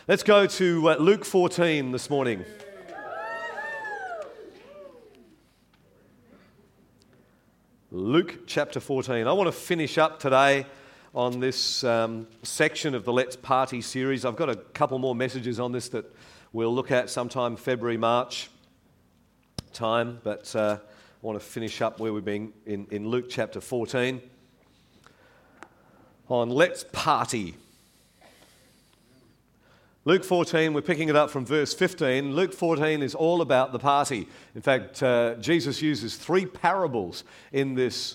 Let's go to Luke 14 this morning. Luke chapter 14. I want to finish up today on this section of the Let's Party series. I've got a couple more messages on this that we'll look at sometime February, March time, but I want to finish up where we've been in Luke chapter 14 on Let's Party. Luke 14, we're picking it up from verse 15. Luke 14 is all about the party. In fact, Jesus uses three parables in this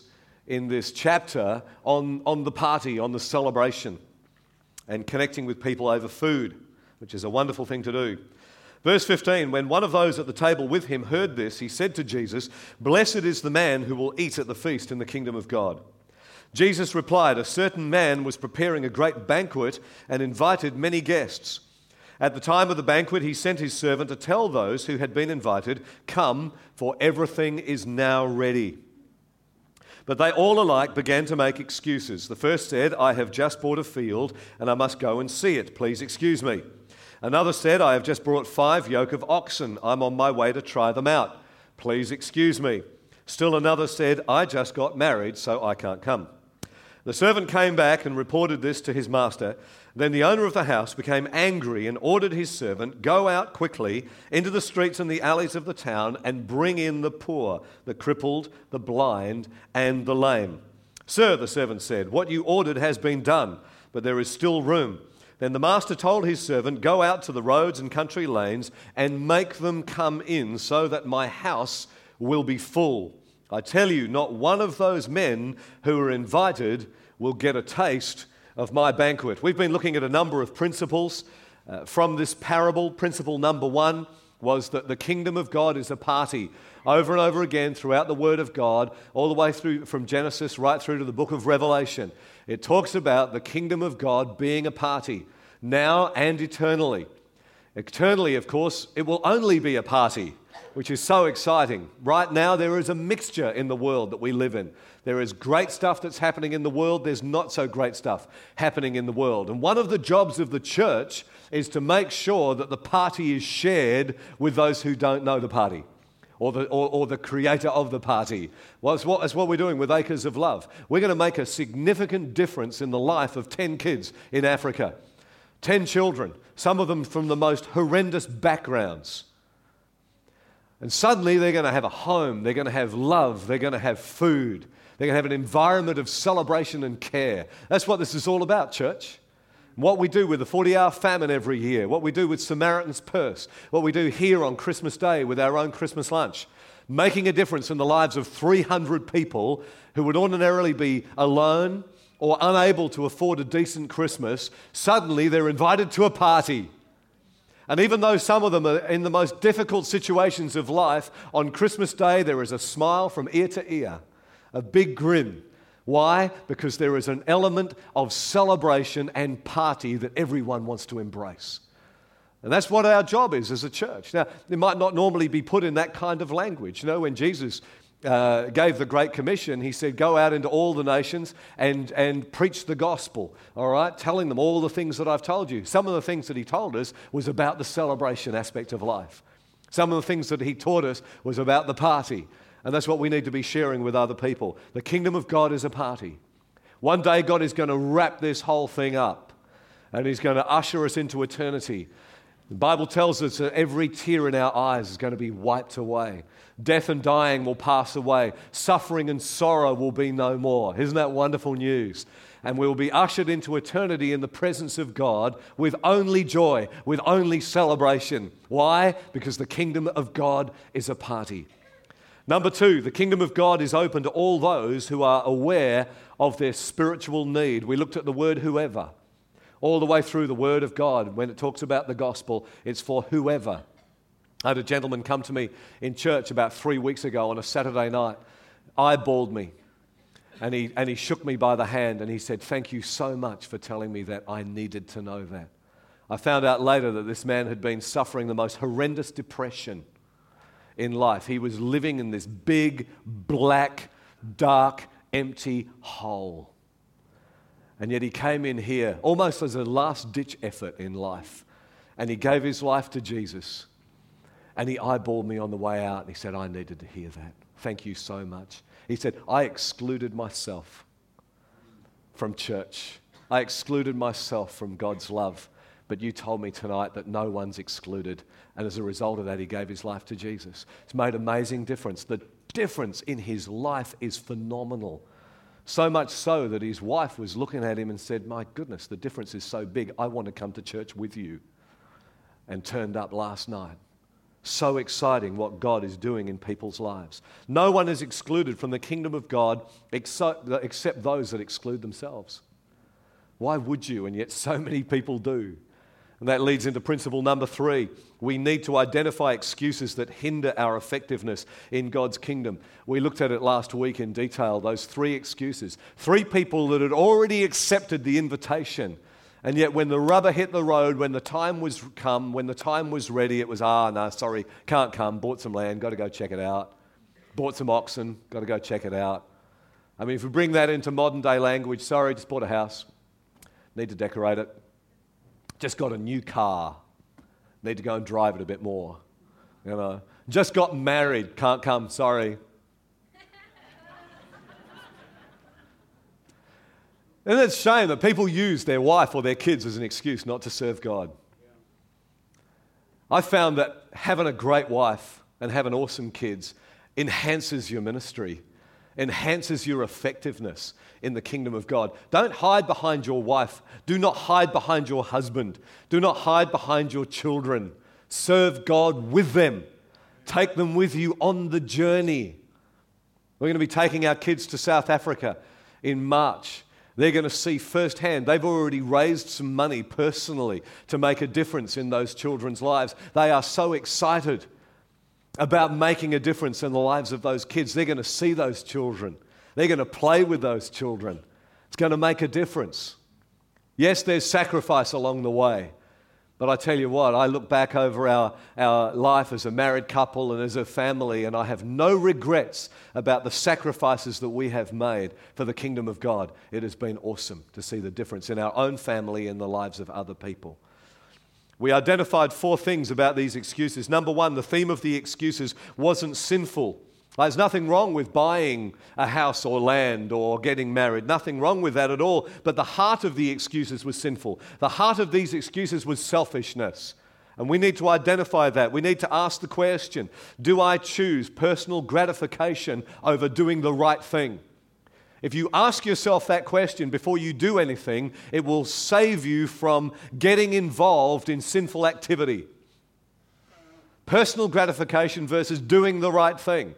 chapter on the party, on the celebration, and connecting with people over food, which is a wonderful thing to do. Verse 15, when one of those at the table with him heard this, he said to Jesus, "Blessed is the man who will eat at the feast in the kingdom of God." Jesus replied, "A certain man was preparing a great banquet and invited many guests. At the time of the banquet, he sent his servant to tell those who had been invited, 'Come, for everything is now ready.' But they all alike began to make excuses. The first said, 'I have just bought a field and I must go and see it. Please excuse me.' Another said, 'I have just brought 5 yoke of oxen. I'm on my way to try them out. Please excuse me.' Still another said, 'I just got married, so I can't come.' The servant came back and reported this to his master. Then the owner of the house became angry and ordered his servant, 'Go out quickly into the streets and the alleys of the town and bring in the poor, the crippled, the blind, and the lame.' 'Sir,' the servant said, 'what you ordered has been done, but there is still room.' Then the master told his servant, 'Go out to the roads and country lanes and make them come in so that my house will be full. I tell you, not one of those men who are invited will get a taste of my banquet.'" We've been looking at a number of principles from this parable. Principle number 1 was that the kingdom of God is a party. Over and over again throughout the Word of God, all the way through from Genesis right through to the book of Revelation, it talks about the kingdom of God being a party, now and eternally. Eternally, of course, it will only be a party, which is so exciting. Right now, there is a mixture in the world that we live in. There is great stuff that's happening in the world. There's not so great stuff happening in the world. And one of the jobs of the church is to make sure that the party is shared with those who don't know the party or the creator of the party. Well, it's what we're doing with Acres of Love. We're going to make a significant difference in the life of 10 kids in Africa. 10 children, some of them from the most horrendous backgrounds. And suddenly they're going to have a home, they're going to have love, they're going to have food, they're going to have an environment of celebration and care. That's what this is all about, church. What we do with the 40-hour famine every year, what we do with Samaritan's Purse, what we do here on Christmas Day with our own Christmas lunch, making a difference in the lives of 300 people who would ordinarily be alone or unable to afford a decent Christmas. Suddenly they're invited to a party. And even though some of them are in the most difficult situations of life, on Christmas Day there is a smile from ear to ear, a big grin. Why? Because there is an element of celebration and party that everyone wants to embrace. And that's what our job is as a church. Now, it might not normally be put in that kind of language. You know, when Jesus gave the Great Commission, he said, "Go out into all the nations and preach the gospel," all right? Telling them all the things that I've told you. Some of the things that he told us was about the celebration aspect of life. Some of the things that he taught us was about the party. And that's what we need to be sharing with other people. The kingdom of God is a party. One day God is going to wrap this whole thing up and he's going to usher us into eternity. The Bible tells us that every tear in our eyes is going to be wiped away. Death and dying will pass away. Suffering and sorrow will be no more. Isn't that wonderful news? And we will be ushered into eternity in the presence of God with only joy, with only celebration. Why? Because the kingdom of God is a party. Number 2, the kingdom of God is open to all those who are aware of their spiritual need. We looked at the word whoever. All the way through the Word of God, when it talks about the gospel, it's for whoever. I had a gentleman come to me in church about 3 weeks ago on a Saturday night, eyeballed me, and he shook me by the hand and he said, "Thank you so much for telling me that. I needed to know that." I found out later that this man had been suffering the most horrendous depression in life. He was living in this big, black, dark, empty hole. And yet he came in here almost as a last-ditch effort in life. and he gave his life to Jesus. And he eyeballed me on the way out, and he said, I needed to hear that. Thank you so much. He said, I excluded myself from church. I excluded myself from God's love. But you told me tonight that no one's excluded. And as a result of that, he gave his life to Jesus. It's made amazing difference. The difference in his life is phenomenal. So much so that his wife was looking at him and said, my goodness, the difference is so big. I want to come to church with you. And turned up last night. So exciting what God is doing in people's lives. No one is excluded from the kingdom of God except those that exclude themselves. Why would you? And yet so many people do. And that leads into principle number 3. We need to identify excuses that hinder our effectiveness in God's kingdom. We looked at it last week in detail, those 3 excuses. 3 people that had already accepted the invitation. And yet when the rubber hit the road, when the time was come, when the time was ready, it was, no, sorry, can't come, bought some land, got to go check it out. Bought some oxen, got to go check it out. I mean, if we bring that into modern day language, sorry, just bought a house, need to decorate it. Just got a new car, need to go and drive it a bit more. You know, just got married, can't come, sorry. And it's a shame that people use their wife or their kids as an excuse not to serve God. I found that having a great wife and having awesome kids enhances your ministry, enhances your effectiveness in the kingdom of God. Don't hide behind your wife. Do not hide behind your husband. Do not hide behind your children. Serve God with them. Take them with you on the journey. We're going to be taking our kids to South Africa in March. They're going to see firsthand. They've already raised some money personally to make a difference in those children's lives. They are so excited about making a difference in the lives of those kids. They're going to see those children. They're going to play with those children. It's going to make a difference. Yes, there's sacrifice along the way. But I tell you what, I look back over our life as a married couple and as a family, and I have no regrets about the sacrifices that we have made for the kingdom of God. It has been awesome to see the difference in our own family and the lives of other people. We identified 4 things about these excuses. Number 1, the theme of the excuses wasn't sinful. There's nothing wrong with buying a house or land or getting married. Nothing wrong with that at all. But the heart of the excuses was sinful. The heart of these excuses was selfishness. And we need to identify that. We need to ask the question, do I choose personal gratification over doing the right thing? If you ask yourself that question before you do anything, it will save you from getting involved in sinful activity. Personal gratification versus doing the right thing.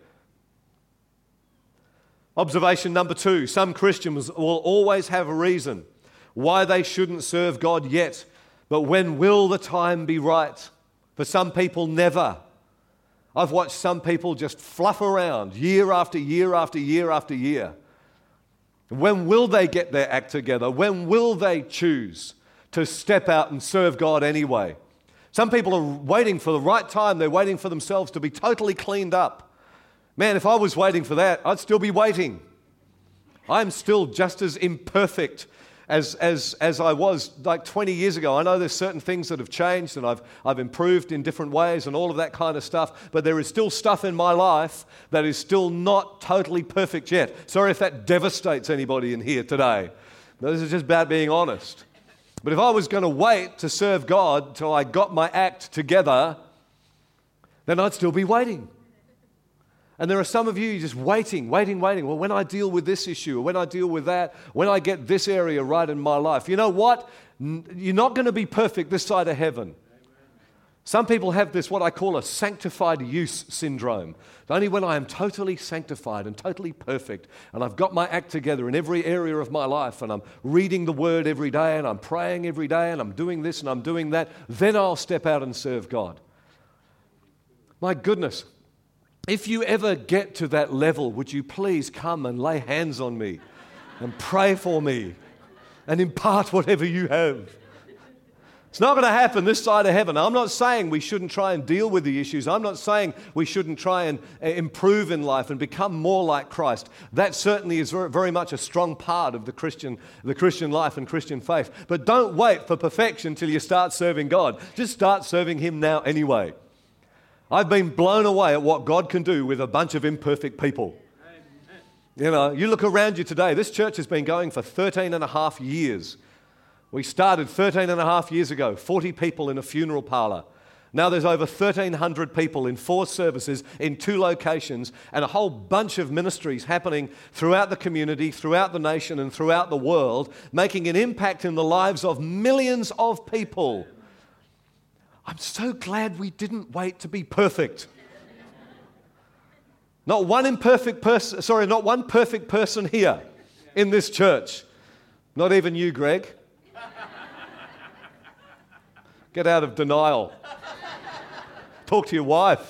Observation number 2, some Christians will always have a reason why they shouldn't serve God yet, but when will the time be right? For some people, never. I've watched some people just fluff around year after year after year after year. When will they get their act together? When will they choose to step out and serve God anyway? Some people are waiting for the right time. They're waiting for themselves to be totally cleaned up. Man, if I was waiting for that, I'd still be waiting. I'm still just as imperfect as I was like 20 years ago. I know there's certain things that have changed and I've improved in different ways and all of that kind of stuff, but there is still stuff in my life that is still not totally perfect yet. Sorry if that devastates anybody in here today. This is just about being honest. But if I was going to wait to serve God till I got my act together, then I'd still be waiting. And there are some of you just waiting. Well, when I deal with this issue, or when I deal with that, when I get this area right in my life, you know what? You're not going to be perfect this side of heaven. Amen. Some people have this, what I call a sanctified use syndrome. Only when I am totally sanctified and totally perfect, and I've got my act together in every area of my life, and I'm reading the Word every day, and I'm praying every day, and I'm doing this and I'm doing that, then I'll step out and serve God. My goodness. If you ever get to that level, would you please come and lay hands on me and pray for me and impart whatever you have? It's not going to happen this side of heaven. I'm not saying we shouldn't try and deal with the issues. I'm not saying we shouldn't try and improve in life and become more like Christ. That certainly is very much a strong part of the Christian life and Christian faith. But don't wait for perfection till you start serving God. Just start serving Him now anyway. I've been blown away at what God can do with a bunch of imperfect people. You know, you look around you today. This church has been going for 13 and a half years. We started 13 and a half years ago, 40 people in a funeral parlour. Now there's over 1,300 people in 4 services in 2 locations and a whole bunch of ministries happening throughout the community, throughout the nation and throughout the world, making an impact in the lives of millions of people. I'm so glad we didn't wait to be perfect. Not one perfect person here in this church. Not even you, Greg. Get out of denial. Talk to your wife.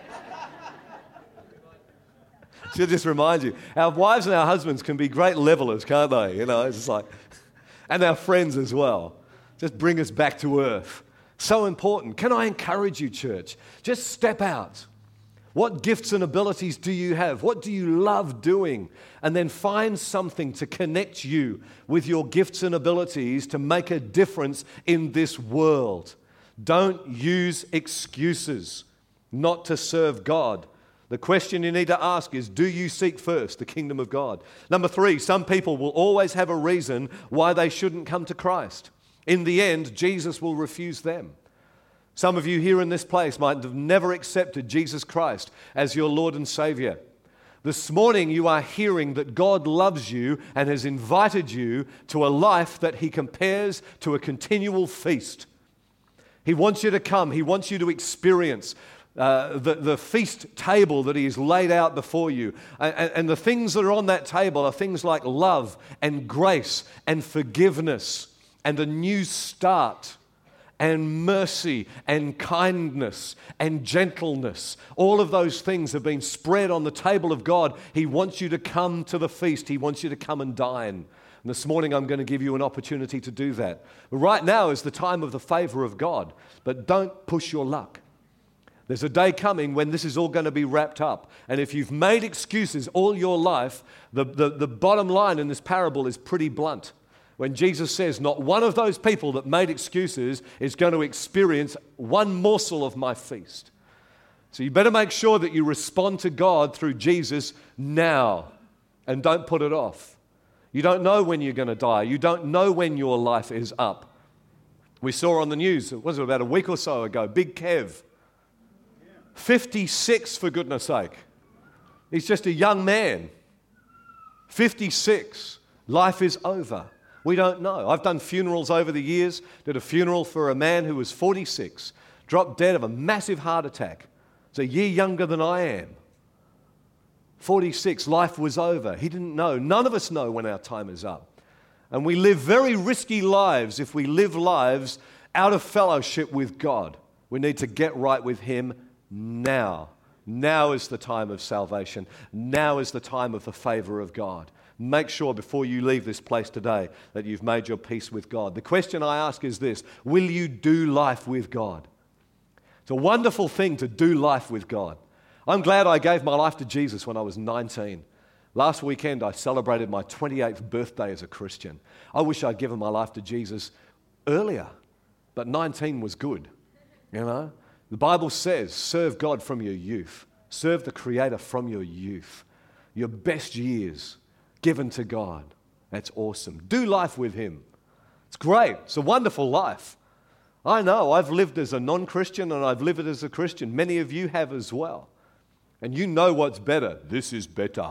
She'll just remind you. Our wives and our husbands can be great levelers, can't they? You know, it's just like, and our friends as well. Just bring us back to earth. So important. Can I encourage you, church? Just step out. What gifts and abilities do you have? What do you love doing? And then find something to connect you with your gifts and abilities to make a difference in this world. Don't use excuses not to serve God. The question you need to ask is, do you seek first the kingdom of God? Number 3, some people will always have a reason why they shouldn't come to Christ. In the end, Jesus will refuse them. Some of you here in this place might have never accepted Jesus Christ as your Lord and Savior. This morning you are hearing that God loves you and has invited you to a life that He compares to a continual feast. He wants you to come. He wants you to experience the feast table that He has laid out before you. And the things that are on that table are things like love and grace and forgiveness and a new start, and mercy and kindness and gentleness. All of those things have been spread on the table of God. He wants you to come to the feast. He wants you to come and dine. And this morning I'm going to give you an opportunity to do that. Right now is the time of the favor of God, but don't push your luck. There's a day coming when this is all going to be wrapped up. And if you've made excuses all your life, the bottom line in this parable is pretty blunt. When Jesus says, not one of those people that made excuses is going to experience one morsel of my feast. So you better make sure that you respond to God through Jesus now and don't put it off. You don't know when you're going to die. You don't know when your life is up. We saw on the news, it was about a week or so ago, Big Kev. 56 for goodness sake. He's just a young man. 56. Life is over. We don't know. I've done funerals over the years. Did a funeral for a man who was 46, dropped dead of a massive heart attack. He's a year younger than I am. 46, life was over. He didn't know. None of us know when our time is up. And we live very risky lives if we live lives out of fellowship with God. We need to get right with Him now. Now is the time of salvation. Now is the time of the favor of God. Make sure before you leave this place today that you've made your peace with God. The question I ask is this: will you do life with God? It's a wonderful thing to do life with God. I'm glad I gave my life to Jesus when I was 19. Last weekend I celebrated my 28th birthday as a Christian. I wish I'd given my life to Jesus earlier, but 19 was good, you know. The Bible says, serve God from your youth. Serve the Creator from your youth. Your best years given to God. That's awesome. Do life with Him. It's great. It's a wonderful life. I know. I've lived as a non-Christian and I've lived as a Christian. Many of you have as well. And you know what's better. This is better.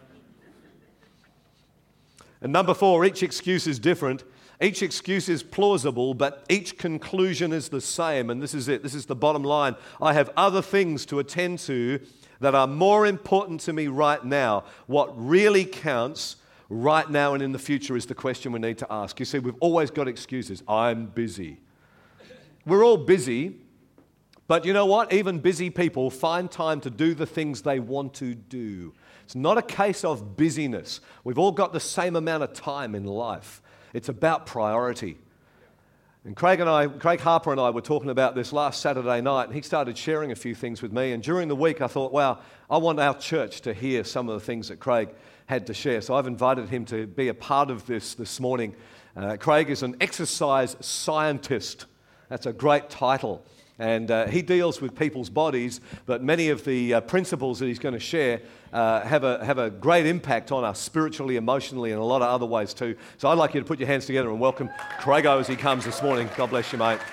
And number 4, each excuse is different. Each excuse is plausible, but each conclusion is the same. And this is it. This is the bottom line. I have other things to attend to that are more important to me right now. What really counts right now and in the future is the question we need to ask. You see, we've always got excuses. I'm busy. We're all busy, but you know what? Even busy people find time to do the things they want to do. It's not a case of busyness. We've all got the same amount of time in life. It's about priority. And Craig Harper and I were talking about this last Saturday night, and he started sharing a few things with me. And during the week, I thought, wow, I want our church to hear some of the things that Craig had to share. So I've invited him to be a part of this morning. Craig is an exercise scientist. That's a great title. And he deals with people's bodies, but many of the principles that he's going to share have a great impact on us spiritually, emotionally, and a lot of other ways too. So I'd like you to put your hands together and welcome Craigo as he comes this morning. God bless you, mate.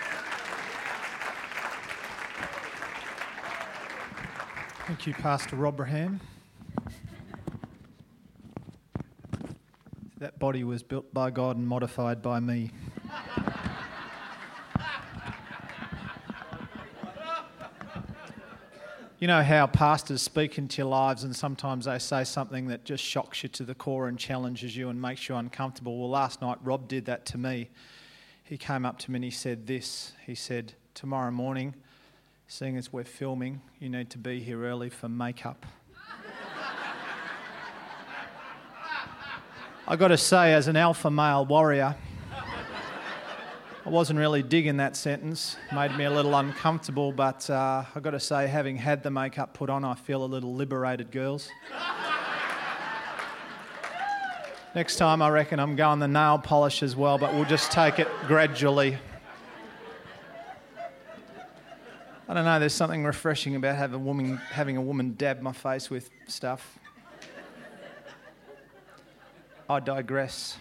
Thank you, Pastor Rob Braham. That body was built by God and modified by me. You know how pastors speak into your lives and sometimes they say something that just shocks you to the core and challenges you and makes you uncomfortable. Well, last night Rob did that to me. He came up to me and he said this. He said, tomorrow morning, seeing as we're filming, you need to be here early for makeup. I got to say, as an alpha male warrior, I wasn't really digging that sentence. Made me a little uncomfortable, but I've got to say, having had the makeup put on, I feel a little liberated, girls. Next time, I reckon I'm going the nail polish as well, but we'll just take it gradually. I don't know, there's something refreshing about having a woman dab my face with stuff. I digress.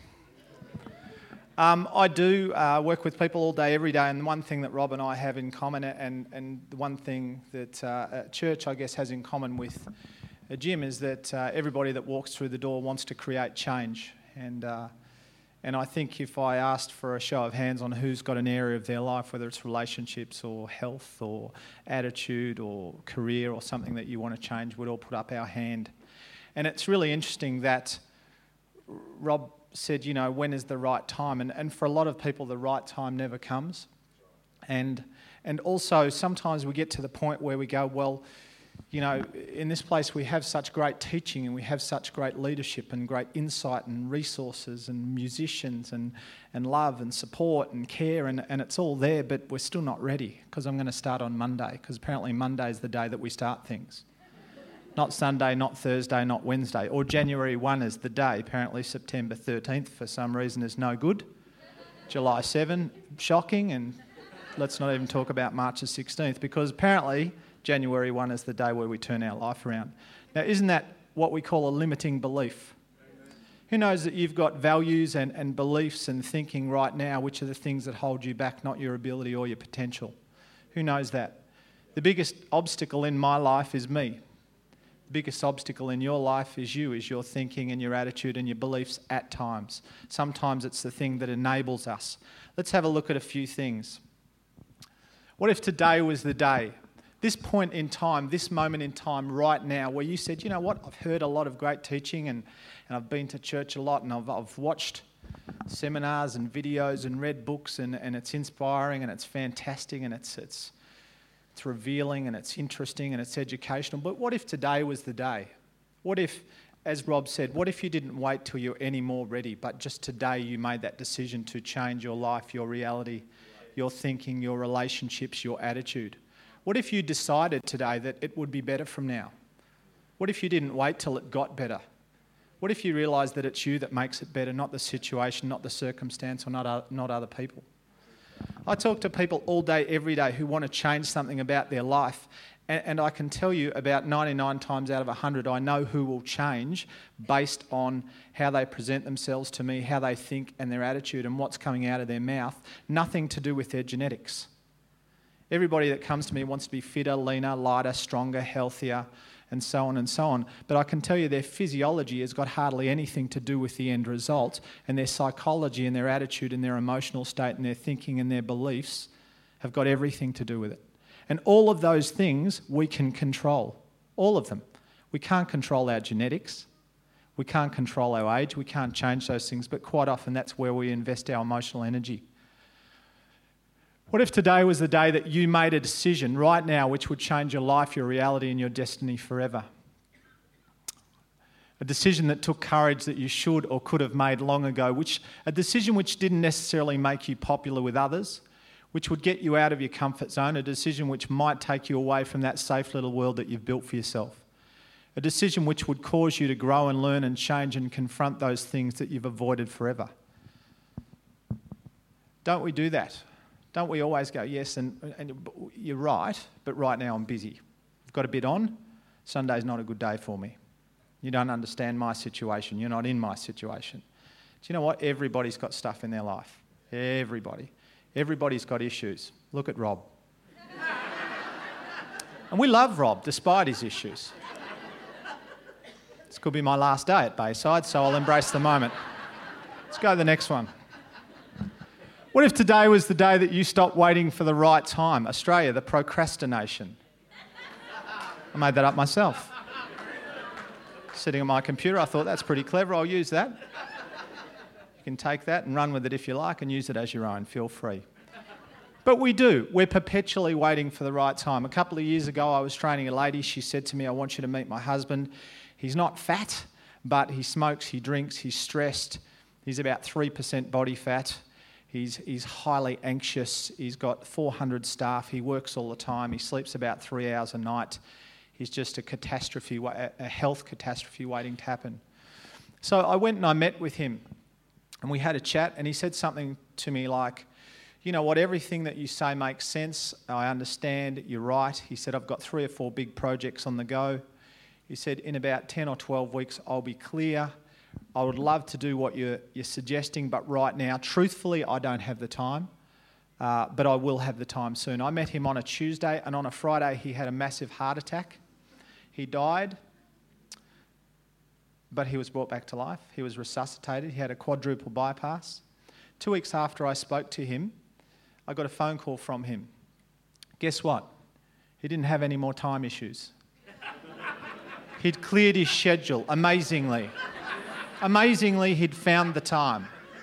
I do work with people all day, every day, and the one thing that Rob and I have in common, and the one thing that church, I guess, has in common with a gym is that everybody that walks through the door wants to create change. And I think if I asked for a show of hands on who's got an area of their life, whether it's relationships or health or attitude or career or something that you want to change, we'd all put up our hand. And it's really interesting that Rob said, you know, when is the right time? And for a lot of people, the right time never comes. And also, sometimes we get to the point where we go, well, you know, in this place we have such great teaching and we have such great leadership and great insight and resources and musicians and love and support and care and it's all there, but we're still not ready because I'm going to start on Monday because apparently Monday is the day that we start things. Not Sunday, not Thursday, not Wednesday. Or January 1 is the day. Apparently September 13th for some reason is no good. July 7, shocking. And let's not even talk about March the 16th because apparently January 1 is the day where we turn our life around. Now, isn't that what we call a limiting belief? Who knows that you've got values and beliefs and thinking right now which are the things that hold you back, not your ability or your potential? Who knows that? The biggest obstacle in my life is me. The biggest obstacle in your life is you, is your thinking and your attitude and your beliefs at times. Sometimes it's the thing that enables us. Let's have a look at a few things. What if today was the day? This point in time, this moment in time right now where you said, you know what, I've heard a lot of great teaching and I've been to church a lot and I've watched seminars and videos and read books and it's inspiring and it's fantastic and it's revealing and it's interesting and it's educational. But what if today was the day? What if, as Rob said, what if you didn't wait till you're any more ready, but just today you made that decision to change your life, your reality, your thinking, your relationships, your attitude? What if you decided today that it would be better from now? What if you didn't wait till it got better? What if you realised that it's you that makes it better, not the situation, not the circumstance, or not other people? I talk to people all day, every day who want to change something about their life. And I can tell you about 99 times out of 100, I know who will change based on how they present themselves to me, how they think and their attitude and what's coming out of their mouth. Nothing to do with their genetics. Everybody that comes to me wants to be fitter, leaner, lighter, stronger, healthier, and so on and so on. But I can tell you their physiology has got hardly anything to do with the end result, and their psychology and their attitude and their emotional state and their thinking and their beliefs have got everything to do with it. And all of those things we can control, all of them. We can't control our genetics. We can't control our age. We can't change those things, but quite often that's where we invest our emotional energy. What if today was the day that you made a decision right now which would change your life, your reality and your destiny forever? A decision that took courage that you should or could have made long ago, a decision which didn't necessarily make you popular with others, which would get you out of your comfort zone, a decision which might take you away from that safe little world that you've built for yourself, a decision which would cause you to grow and learn and change and confront those things that you've avoided forever. Don't we do that? Don't we always go, yes, and you're right, but right now I'm busy. I've got a bit on. Sunday's not a good day for me. You don't understand my situation. You're not in my situation. Do you know what? Everybody's got stuff in their life. Everybody. Everybody's got issues. Look at Rob. And we love Rob, despite his issues. This could be my last day at Bayside, so I'll embrace the moment. Let's go to the next one. What if today was the day that you stopped waiting for the right time? Australia, the procrastination. I made that up myself. Sitting on my computer, I thought, that's pretty clever, I'll use that. You can take that and run with it if you like and use it as your own, feel free. But we do. We're perpetually waiting for the right time. A couple of years ago, I was training a lady. She said to me, I want you to meet my husband. He's not fat, but he smokes, he drinks, he's stressed. He's about 3% body fat. He's highly anxious. He's got 400 staff. He works all the time. He sleeps about 3 hours a night. He's just a health catastrophe waiting to happen. So I went and I met with him and we had a chat and he said something to me like, you know what, everything that you say makes sense. I understand, you're right. He said, I've got 3 or 4 big projects on the go. He said, in about 10 or 12 weeks, I'll be clear. I would love to do what you're suggesting, but right now, truthfully, I don't have the time, but I will have the time soon. I met him on a Tuesday, and on a Friday, he had a massive heart attack. He died, but he was brought back to life. He was resuscitated. He had a quadruple bypass. 2 weeks after I spoke to him, I got a phone call from him. Guess what? He didn't have any more time issues. He'd cleared his schedule, amazingly. Amazingly, he'd found the time.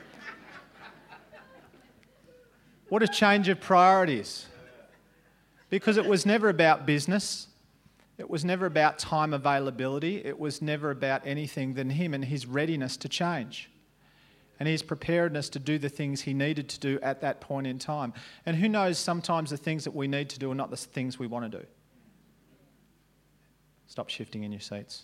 What a change of priorities. Because it was never about business. It was never about time availability. It was never about anything than him and his readiness to change. And his preparedness to do the things he needed to do at that point in time. And who knows, sometimes the things that we need to do are not the things we want to do. Stop shifting in your seats.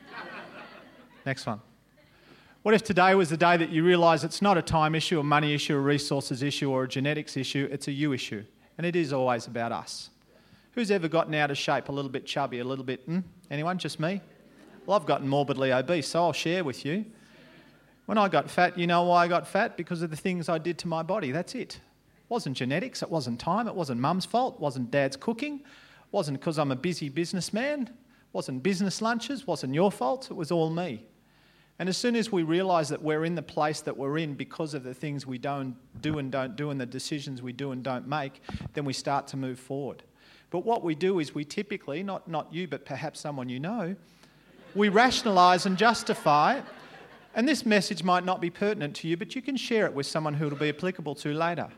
Next one. What if today was the day that you realise it's not a time issue, a money issue, a resources issue or a genetics issue, it's a you issue. And it is always about us. Who's ever gotten out of shape, a little bit chubby, a little bit, anyone, just me? Well, I've gotten morbidly obese, so I'll share with you. When I got fat, you know why I got fat? Because of the things I did to my body, that's it. It wasn't genetics, it wasn't time, it wasn't mum's fault, it wasn't dad's cooking, it wasn't because I'm a busy businessman, it wasn't business lunches, it wasn't your fault, it was all me. And as soon as we realise that we're in the place that we're in because of the things we don't do and the decisions we do and don't make, then we start to move forward. But what we do is we typically, not you, but perhaps someone you know, we rationalise and justify. And this message might not be pertinent to you, but you can share it with someone who it'll be applicable to later.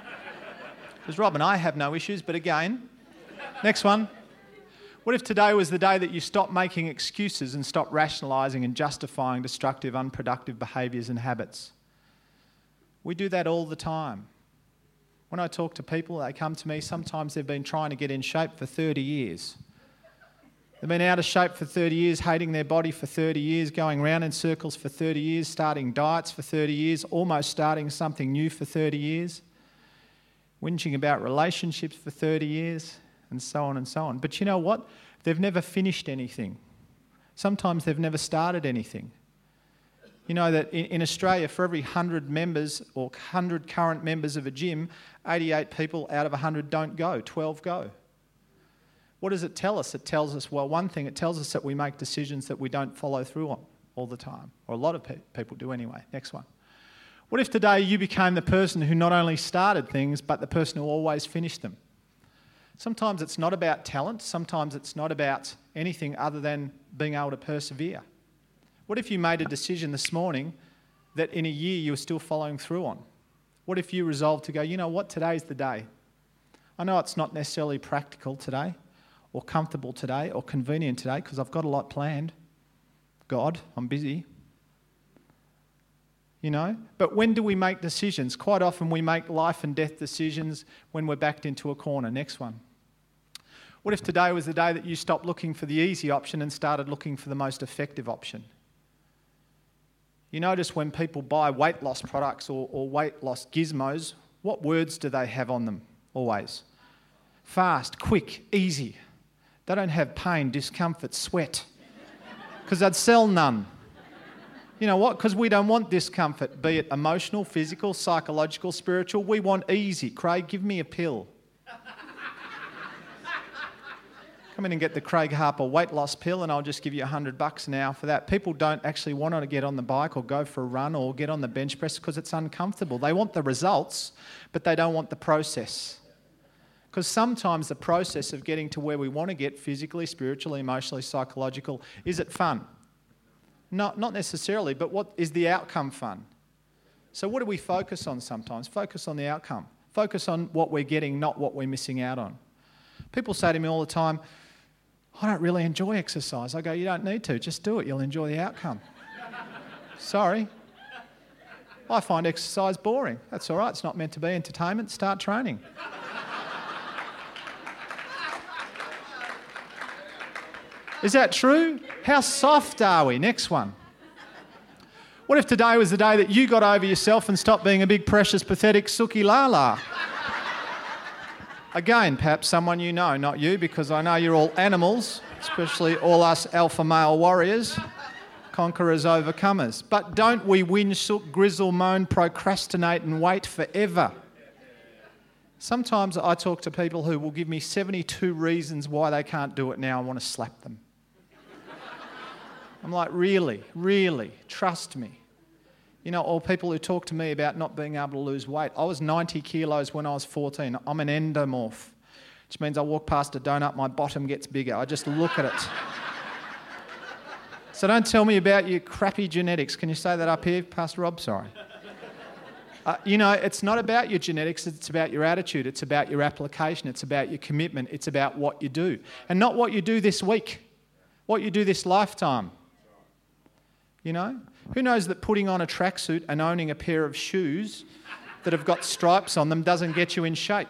Because Rob and I have no issues, but again, next one. What if today was the day that you stopped making excuses and stopped rationalising and justifying destructive, unproductive behaviours and habits? We do that all the time. When I talk to people, they come to me, sometimes they've been trying to get in shape for 30 years. They've been out of shape for 30 years, hating their body for 30 years, going round in circles for 30 years, starting diets for 30 years, almost starting something new for 30 years, whinging about relationships for 30 years, and so on and so on. But you know what? They've never finished anything. Sometimes they've never started anything. You know that in Australia, for every 100 members or 100 current members of a gym, 88 people out of 100 don't go, 12 go. What does it tell us? It tells us, well, one thing, it tells us that we make decisions that we don't follow through on all the time, or a lot of people do anyway. Next one. What if today you became the person who not only started things, but the person who always finished them? Sometimes it's not about talent. Sometimes it's not about anything other than being able to persevere. What if you made a decision this morning that in a year you were still following through on? What if you resolved to go, you know what, today's the day. I know it's not necessarily practical today or comfortable today or convenient today because I've got a lot planned. God, I'm busy. you know. But when do we make decisions? Quite often we make life and death decisions when we're backed into a corner. Next one. What if today was the day that you stopped looking for the easy option and started looking for the most effective option? You notice when people buy weight loss products or weight loss gizmos, what words do they have on them always? Fast, quick, easy. They don't have pain, discomfort, sweat, because they'd sell none. You know what? Because we don't want discomfort, be it emotional, physical, psychological, spiritual. We want easy. Craig, give me a pill. Come in and get the Craig Harper weight loss pill and I'll just give you $100 an hour for that. People don't actually want to get on the bike or go for a run or get on the bench press because it's uncomfortable. They want the results, but they don't want the process. Because sometimes the process of getting to where we want to get physically, spiritually, emotionally, psychological, is it fun? Not necessarily, but what is the outcome fun? So what do we focus on sometimes? Focus on the outcome. Focus on what we're getting, not what we're missing out on. People say to me all the time, I don't really enjoy exercise. I go, you don't need to, just do it. You'll enjoy the outcome. Sorry. I find exercise boring. That's all right. It's not meant to be entertainment. Start training. Is that true? How soft are we? Next one. What if today was the day that you got over yourself and stopped being a big, precious, pathetic Suki Lala? Again, perhaps someone you know, not you, because I know you're all animals, especially all us alpha male warriors, conquerors, overcomers. But don't we whinge, sook, grizzle, moan, procrastinate and wait forever? Sometimes I talk to people who will give me 72 reasons why they can't do it now. I want to slap them. I'm like, really? Really? Trust me. You know, or people who talk to me about not being able to lose weight. I was 90 kilos when I was 14. I'm an endomorph, which means I walk past a donut, my bottom gets bigger. I just look at it. So don't tell me about your crappy genetics. Can you say that up here, Pastor Rob? Sorry. You know, it's not about your genetics, it's about your attitude, it's about your application, it's about your commitment, it's about what you do. And not what you do this week, what you do this lifetime. You know? Who knows that putting on a tracksuit and owning a pair of shoes that have got stripes on them doesn't get you in shape?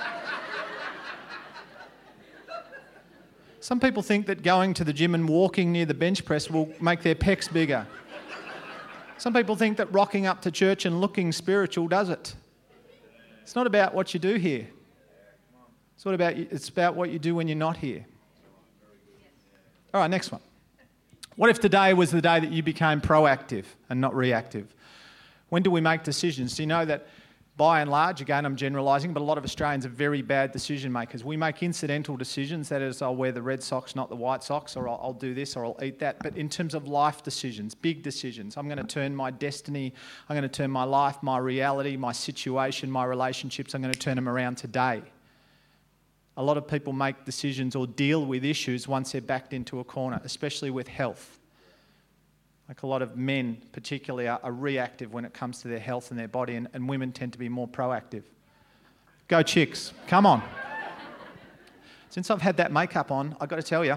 Some people think that going to the gym and walking near the bench press will make their pecs bigger. Some people think that rocking up to church and looking spiritual does it. It's not about what you do here. It's about what you do when you're not here. All right, next one. What if today was the day that you became proactive and not reactive? When do we make decisions? Do you know that by and large, again I'm generalising, but a lot of Australians are very bad decision makers. We make incidental decisions, that is, I'll wear the red socks, not the white socks, or I'll do this, or I'll eat that. But in terms of life decisions, big decisions, I'm going to turn my destiny, I'm going to turn my life, my reality, my situation, my relationships, I'm going to turn them around today. A lot of people make decisions or deal with issues once they're backed into a corner, especially with health. Like a lot of men particularly are reactive when it comes to their health and their body, and women tend to be more proactive. Go chicks, come on. Since I've had that makeup on, I've got to tell you,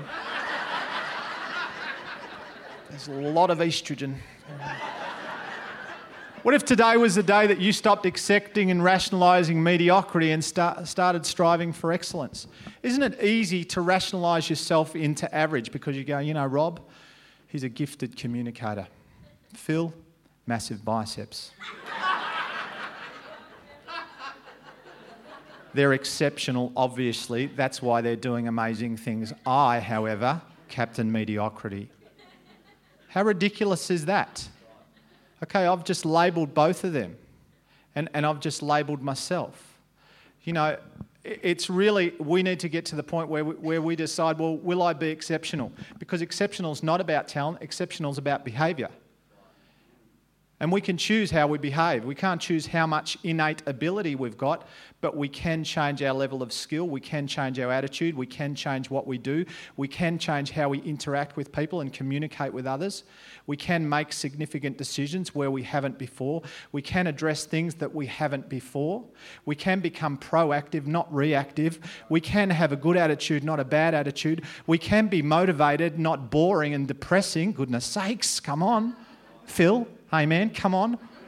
there's a lot of estrogen. What if today was the day that you stopped accepting and rationalising mediocrity and started striving for excellence? Isn't it easy to rationalise yourself into average because you go, you know, Rob, he's a gifted communicator. Phil, massive biceps. They're exceptional, obviously. That's why they're doing amazing things. I, however, Captain Mediocrity. How ridiculous is that? Okay, I've just labelled both of them, and I've just labelled myself. You know, it's really, we need to get to the point where we decide, well, will I be exceptional? Because exceptional is not about talent, exceptional is about behaviour. And we can choose how we behave. We can't choose how much innate ability we've got, but we can change our level of skill, we can change our attitude, we can change what we do, we can change how we interact with people and communicate with others. We can make significant decisions where we haven't before. We can address things that we haven't before. We can become proactive, not reactive. We can have a good attitude, not a bad attitude. We can be motivated, not boring and depressing. Goodness sakes, come on. Phil, amen, come on.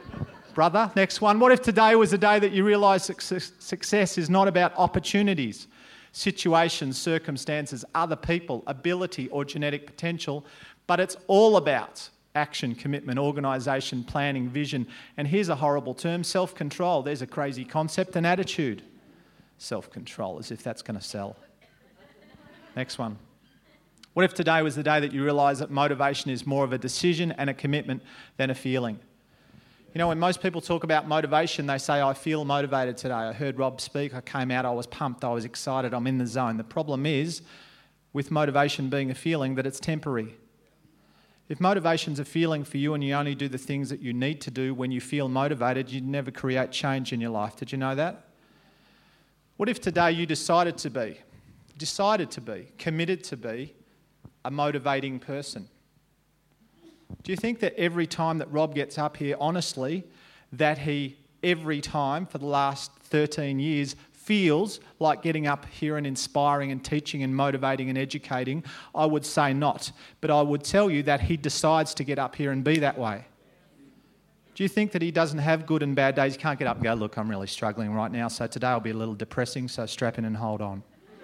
brother. Next one. What if today was the day that you realised success is not about opportunities, situations, circumstances, other people, ability or genetic potential, but it's all about action, commitment, organisation, planning, vision, and here's a horrible term, self-control. There's a crazy concept, and attitude. Self-control, as if that's going to sell. Next one. What if today was the day that you realise that motivation is more of a decision and a commitment than a feeling? You know, when most people talk about motivation, they say, I feel motivated today. I heard Rob speak, I came out, I was pumped, I was excited, I'm in the zone. The problem is, with motivation being a feeling, that it's temporary. If motivation's a feeling for you and you only do the things that you need to do when you feel motivated, you'd never create change in your life. Did you know that? What if today you decided to be, committed to be a motivating person? Do you think that every time that Rob gets up here, honestly, that he, every time for the last 13 years, feels like getting up here and inspiring and teaching and motivating and educating? I would say not. But I would tell you that he decides to get up here and be that way. Do you think that he doesn't have good and bad days? He can't get up and go, look, I'm really struggling right now, so today will be a little depressing, so strap in and hold on.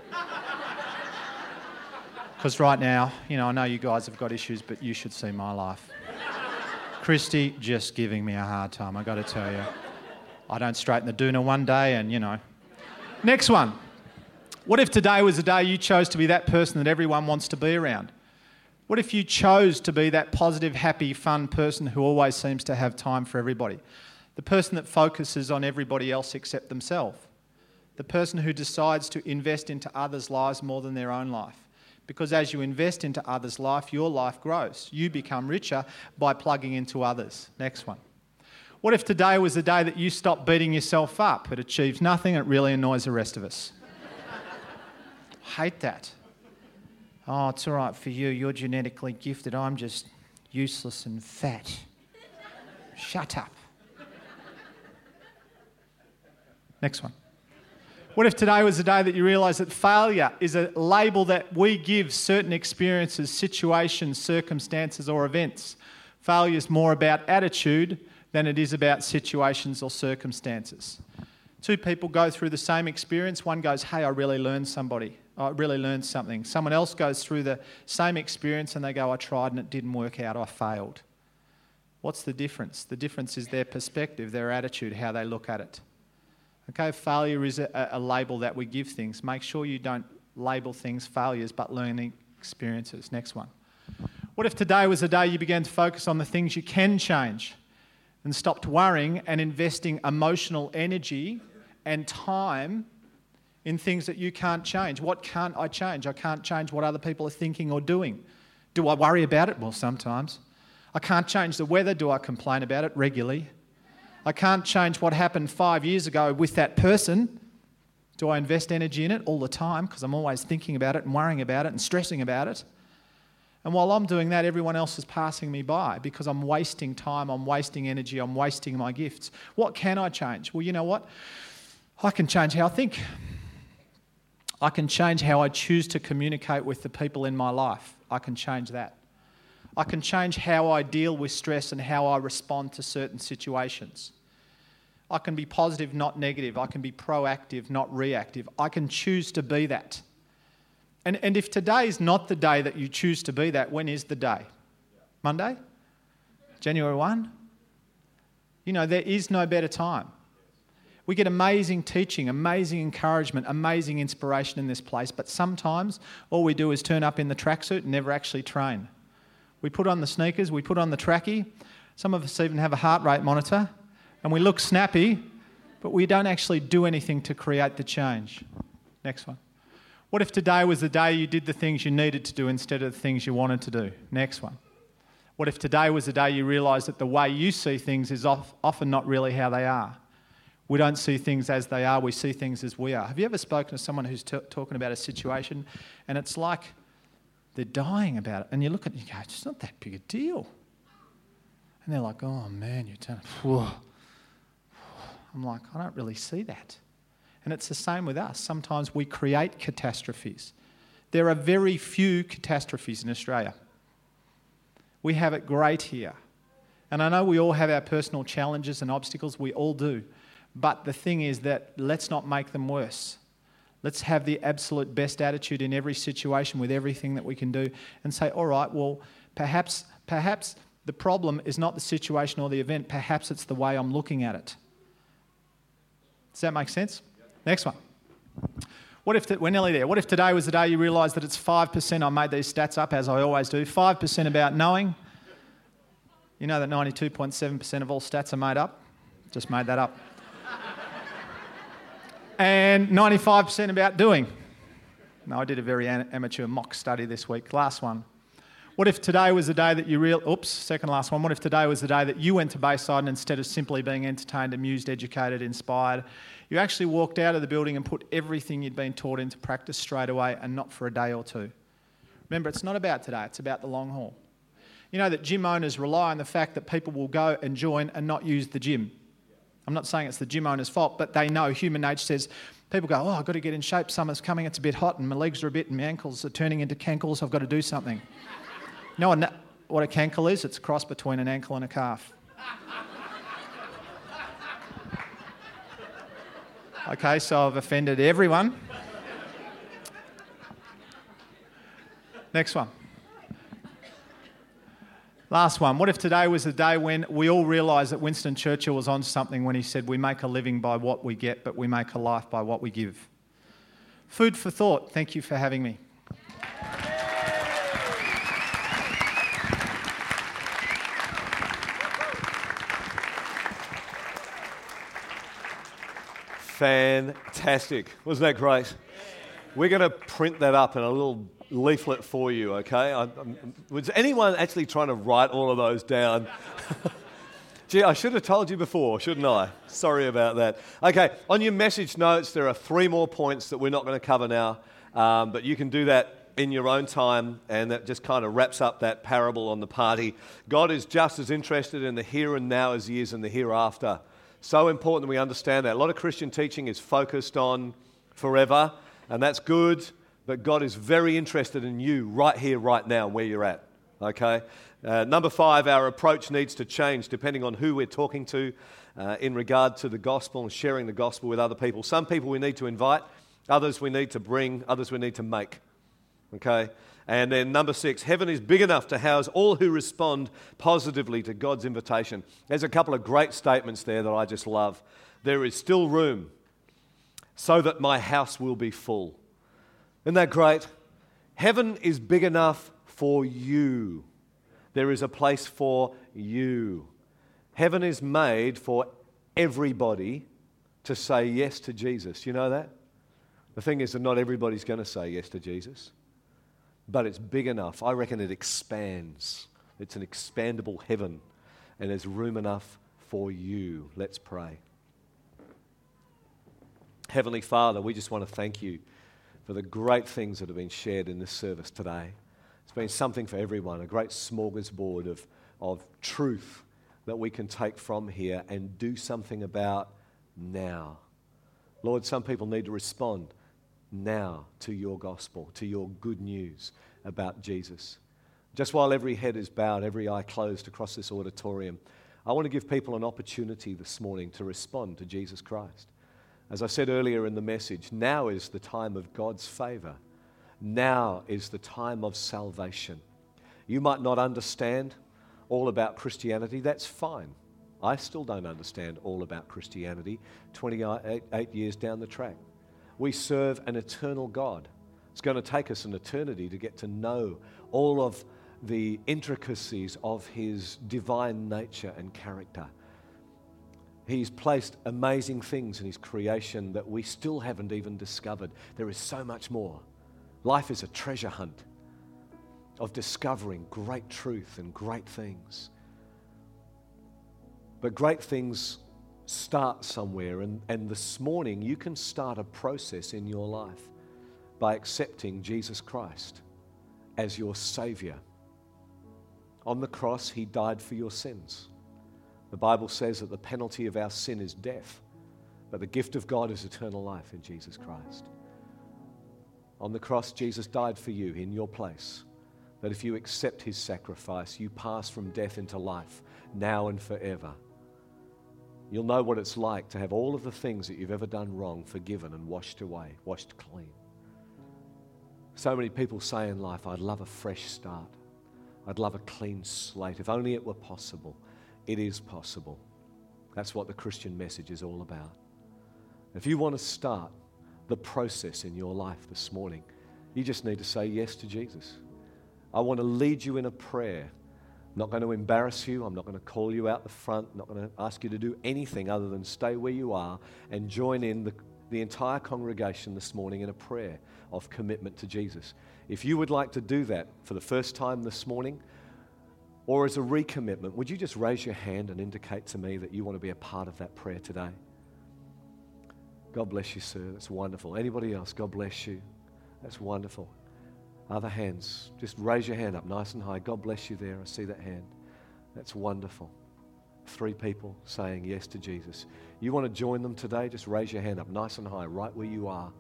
Because right now, you know, I know you guys have got issues, but you should see my life. Christy just giving me a hard time, I got to tell you. I don't straighten the doona one day and, you know. Next one. What if today was the day you chose to be that person that everyone wants to be around? What if you chose to be that positive, happy, fun person who always seems to have time for everybody? The person that focuses on everybody else except themselves. The person who decides to invest into others' lives more than their own life. Because as you invest into others' life, your life grows. You become richer by plugging into others. Next one. What if today was the day that you stopped beating yourself up? It achieves nothing, it really annoys the rest of us. I hate that. Oh, it's all right for you, you're genetically gifted, I'm just useless and fat. Shut up. Next one. What if today was the day that you realised that failure is a label that we give certain experiences, situations, circumstances or events? Failure is more about attitude than it is about situations or circumstances. Two people go through the same experience. One goes, hey, I really learned something. Someone else goes through the same experience and they go, I tried and it didn't work out, I failed. What's the difference? The difference is their perspective, their attitude, how they look at it. Okay, failure is a label that we give things. Make sure you don't label things failures, but learning experiences. Next one. What if today was the day you began to focus on the things you can change and stopped worrying and investing emotional energy and time in things that you can't change? What can't I change? I can't change what other people are thinking or doing. Do I worry about it? Well, sometimes. I can't change the weather. Do I complain about it? Regularly. I can't change what happened 5 years ago with that person. Do I invest energy in it? All the time, because I'm always thinking about it and worrying about it and stressing about it. And while I'm doing that, everyone else is passing me by because I'm wasting time, I'm wasting energy, I'm wasting my gifts. What can I change? Well, you know what? I can change how I think. I can change how I choose to communicate with the people in my life. I can change that. I can change how I deal with stress and how I respond to certain situations. I can be positive, not negative. I can be proactive, not reactive. I can choose to be that. And if today is not the day that you choose to be that, when is the day? Monday? January 1? You know, there is no better time. We get amazing teaching, amazing encouragement, amazing inspiration in this place, but sometimes all we do is turn up in the tracksuit and never actually train. We put on the sneakers, we put on the trackie. Some of us even have a heart rate monitor, and we look snappy, but we don't actually do anything to create the change. Next one. What if today was the day you did the things you needed to do instead of the things you wanted to do? Next one. What if today was the day you realised that the way you see things is often not really how they are? We don't see things as they are, we see things as we are. Have you ever spoken to someone who's talking about a situation and it's like they're dying about it, and you look at it and you go, it's not that big a deal. And they're like, oh man, you're telling me. I'm like, I don't really see that. And it's the same with us. Sometimes we create catastrophes. There are very few catastrophes in Australia. We have it great here. And I know we all have our personal challenges and obstacles. We all do. But the thing is that let's not make them worse. Let's have the absolute best attitude in every situation with everything that we can do and say, all right, well, perhaps the problem is not the situation or the event. Perhaps it's the way I'm looking at it. Does that make sense? Next one. We're nearly there. What if today was the day you realised that it's 5%, I made these stats up as I always do, 5% about knowing. You know that 92.7% of all stats are made up? Just made that up. And 95% about doing. No, I did a very amateur mock study this week. Last one. What if today was the day that you second last one. What if today was the day that you went to Bayside and instead of simply being entertained, amused, educated, inspired, you actually walked out of the building and put everything you'd been taught into practice straight away and not for a day or two? Remember, it's not about today, it's about the long haul. You know that gym owners rely on the fact that people will go and join and not use the gym. I'm not saying it's the gym owner's fault, but they know human nature says, people go, I've got to get in shape, summer's coming, it's a bit hot and my legs are a bit and my ankles are turning into cankles, I've got to do something. You know what a cankle is? It's a cross between an ankle and a calf. Okay, so I've offended everyone. Next one. Last one. What if today was the day when we all realised that Winston Churchill was on something when he said, we make a living by what we get, but we make a life by what we give? Food for thought. Thank you for having me. Fantastic. Wasn't that great? We're going to print that up in a little leaflet for you, okay? Was anyone actually trying to write all of those down? Gee, I should have told you before, shouldn't I? Sorry about that. Okay, on your message notes, there are 3 more points that we're not going to cover now, but you can do that in your own time, and that just kind of wraps up that parable on the party. God is just as interested in the here and now as he is in the hereafter. So important that we understand that. A lot of Christian teaching is focused on forever, and that's good, but God is very interested in you right here, right now, where you're at, okay? Number 5, our approach needs to change depending on who we're talking to in regard to the gospel and sharing the gospel with other people. Some people we need to invite, others we need to bring, others we need to make, okay? And then number 6, heaven is big enough to house all who respond positively to God's invitation. There's a couple of great statements there that I just love. There is still room so that my house will be full. Isn't that great? Heaven is big enough for you. There is a place for you. Heaven is made for everybody to say yes to Jesus. You know that? The thing is that not everybody's going to say yes to Jesus. But it's big enough. I reckon it expands. It's an expandable heaven. And there's room enough for you. Let's pray. Heavenly Father, we just want to thank you for the great things that have been shared in this service today. It's been something for everyone, a great smorgasbord of truth that we can take from here and do something about now. Lord, some people need to respond now to your gospel, to your good news about Jesus. Just while every head is bowed, every eye closed across this auditorium, I want to give people an opportunity this morning to respond to Jesus Christ. As I said earlier in the message, now is the time of God's favor. Now is the time of salvation. You might not understand all about Christianity. That's fine. I still don't understand all about Christianity 28 years down the track. We serve an eternal God. It's going to take us an eternity to get to know all of the intricacies of his divine nature and character. He's placed amazing things in his creation that we still haven't even discovered. There is so much more. Life is a treasure hunt of discovering great truth and great things. But great things start somewhere, and this morning you can start a process in your life by accepting Jesus Christ as your Savior. On the cross, he died for your sins. The Bible says that the penalty of our sin is death, but the gift of God is eternal life in Jesus Christ. On the cross, Jesus died for you in your place, that if you accept his sacrifice, you pass from death into life. now and forever. You'll know what it's like to have all of the things that you've ever done wrong forgiven and washed away, washed clean. So many people say in life, I'd love a fresh start. I'd love a clean slate. If only it were possible. It is possible. That's what the Christian message is all about. If you want to start the process in your life this morning, you just need to say yes to Jesus. I want to lead you in a prayer. I'm not going to embarrass you. I'm not going to call you out the front. I'm not going to ask you to do anything other than stay where you are and join in the entire congregation this morning in a prayer of commitment to Jesus. If you would like to do that for the first time this morning or as a recommitment, would you just raise your hand and indicate to me that you want to be a part of that prayer today? God bless you, sir. That's wonderful. Anybody else? God bless you. That's wonderful. Other hands, just raise your hand up nice and high. God bless you there. I see that hand. That's wonderful. 3 people saying yes to Jesus. You want to join them today? Just raise your hand up nice and high, right where you are.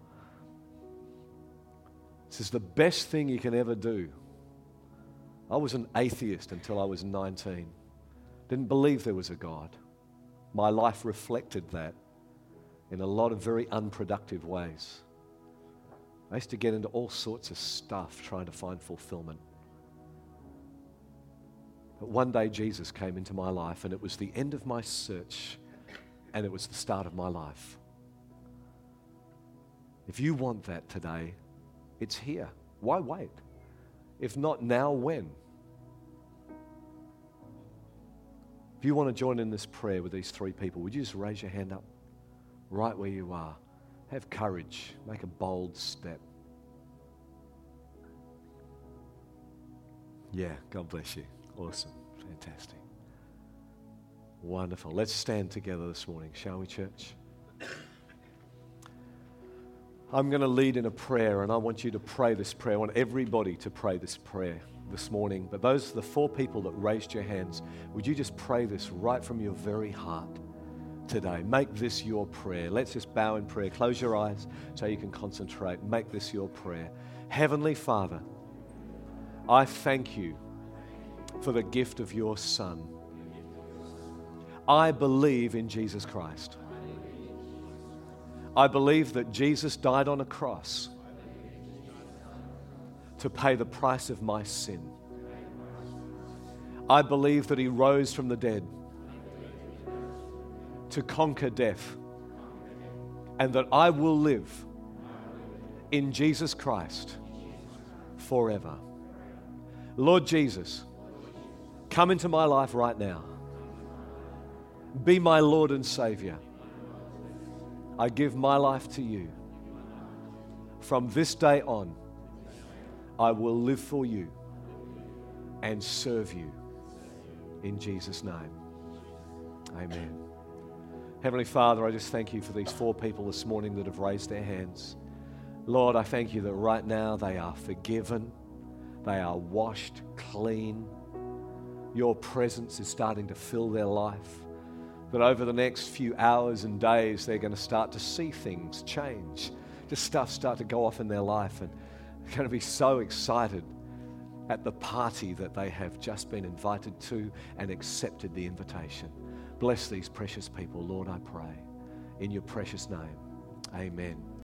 This is the best thing you can ever do. I was an atheist until I was 19. Didn't believe there was a God. My life reflected that in a lot of very unproductive ways. I used to get into all sorts of stuff trying to find fulfillment. But one day Jesus came into my life and it was the end of my search and it was the start of my life. If you want that today, it's here. Why wait? If not now, when? If you want to join in this prayer with these 3 people, would you just raise your hand up right where you are? Have courage. Make a bold step. Yeah, God bless you. Awesome. Fantastic. Wonderful. Let's stand together this morning, shall we, church? I'm going to lead in a prayer, and I want you to pray this prayer. I want everybody to pray this prayer this morning. But those are the 4 people that raised your hands. Would you just pray this right from your very heart today? Make this your prayer. Let's just bow in prayer. Close your eyes so you can concentrate. Make this your prayer. Heavenly Father, I thank you for the gift of your Son. I believe in Jesus Christ. I believe that Jesus died on a cross to pay the price of my sin. I believe that he rose from the dead to conquer death, and that I will live in Jesus Christ forever. Lord Jesus, come into my life right now. Be my Lord and Savior. I give my life to you. From this day on, I will live for you and serve you. In Jesus' name, amen. Heavenly Father, I just thank you for these 4 people this morning that have raised their hands. Lord, I thank you that right now they are forgiven. They are washed clean. Your presence is starting to fill their life. That over the next few hours and days, they're going to start to see things change. Just stuff start to go off in their life, and they're going to be so excited at the party that they have just been invited to and accepted the invitation. Bless these precious people, Lord, I pray. In your precious name, amen.